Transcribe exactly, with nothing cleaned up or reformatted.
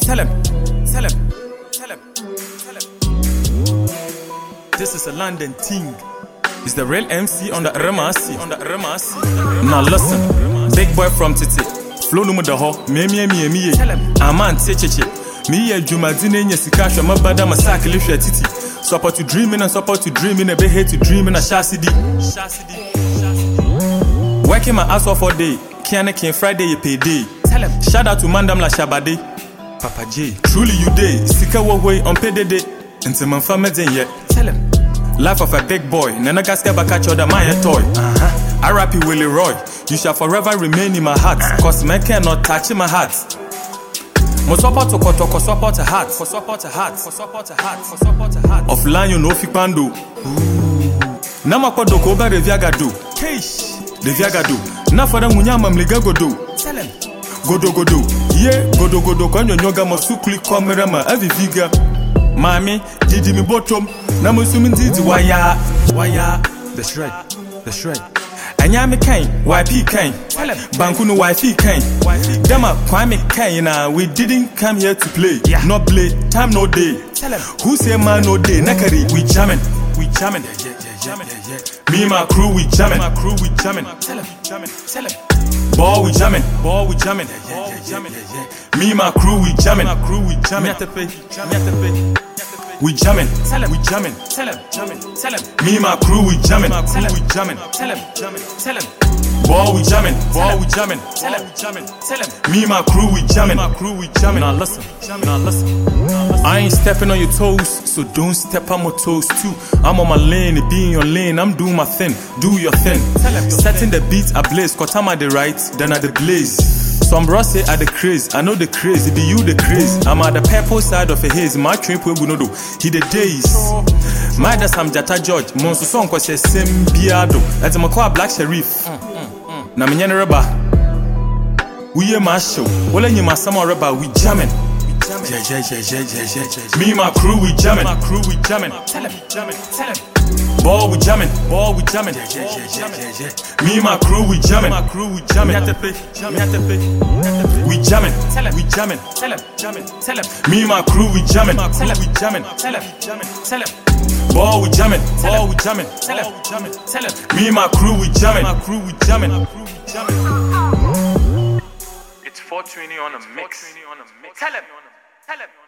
Tell him, tell him, tell him, tell him. This is a London thing. It's the real M C on the R M C, on the R M C. Now listen, big boy from Titi. Flow no the ho, me me me me. Tell him, Aman Techeche. Me ye Juma Dine Yesika, my bada masaka lift Titi. Support to dreaming and support to dreaming, a bit hate to dreaming a chassis. Working my ass off all day. Kiana King Friday you pay day. Tell him. Shout out to Mandam La Shabade. Papa J. Truly you day. Sika way on pay day. Until my family yet. Tell him. Life of a big boy. Nana gaska bakacho da my toy. Uh-huh. I rap you Willie Roy. You shall forever remain in my heart. Cause man cannot touch my heart. Mo support to koto ko support a heart. For support a heart. For support a heart. For support a heart. Offline you know fikpando. Nama kwa doko ba reviaga do. Keish. Reviaga do. Na fada munyama mliga godo. Tell him. Godo godo. Yeah, godo godo. Kwa nyonyoga masukli kwa merama. Avi viga. Mami, didi mi bottom. Na musumi didi waya. Waya. The shred. The shred. Anyame kain. Y P kain. Tell him. Bankunu Y P kain. Dema kwame kain na. We didn't come here to play. Yeah. Not play. Time no day. Tell him. Who say man no day? Nakari. We jamming. We jamming. Yeah, yeah, yeah, yeah, yeah, yeah. Me and my crew, we jamming. My crew, we jamming. Tell him, jamming. Tell him. Ball, we jamming. Ball, we jamming. Yeah, yeah, yeah, yeah, yeah. Me and my crew, we jamming. My crew, we jamming. We jamming. Tell him, we jamming. Tell him, jamming. Tell him. Me and my crew, we jamming. My crew, we jamming. Tell him, jamming. Tell him. Ball, we jamming. Ball, we jamming. Tell him, jamming. Tell him. Me and my crew, we jamming. My crew, we jamming. Now listen, now listen. I ain't stepping on your toes, so don't step on my toes too. I'm on my lane, it be in your lane. I'm doing my thing, do your thing. Setting the beat ablaze, cause I'm at the right, then at the blaze. Some bros say at the craze, I know the craze, it be you the craze. I'm at the purple side of a haze, my trip we will not do. He the days. My that's I'm Jata George, Monso song cause a same biado. That's a Makwa Black Sheriff. Na minyane reba. We a marshal. Wala nyi masama reba, we jamming. Yeah, yeah, yeah, yeah, yeah, yeah, yeah. Me and my crew, we jamming. My crew, we jamming. Tell him, jamming, tell him. Ball, we jamming. Ball, we jamming. Yeah, yeah, yeah, yeah, yeah, yeah. Me and my crew, we jamming. My crew, we jamming. We have to pay. We have to pay. We jamming. Tell him, we jamming. Tell him, jamming. Tell him. Me and my crew, we jamming. My crew, we jamming. Tell him, jamming. Tell him. Ball, we jamming. Ball, we jamming. Tell him, jamming. Tell him. Me and my crew, we jamming. My crew, we jamming. My crew, we jamming. It's four twenty on a mix. Tell him. Tell him.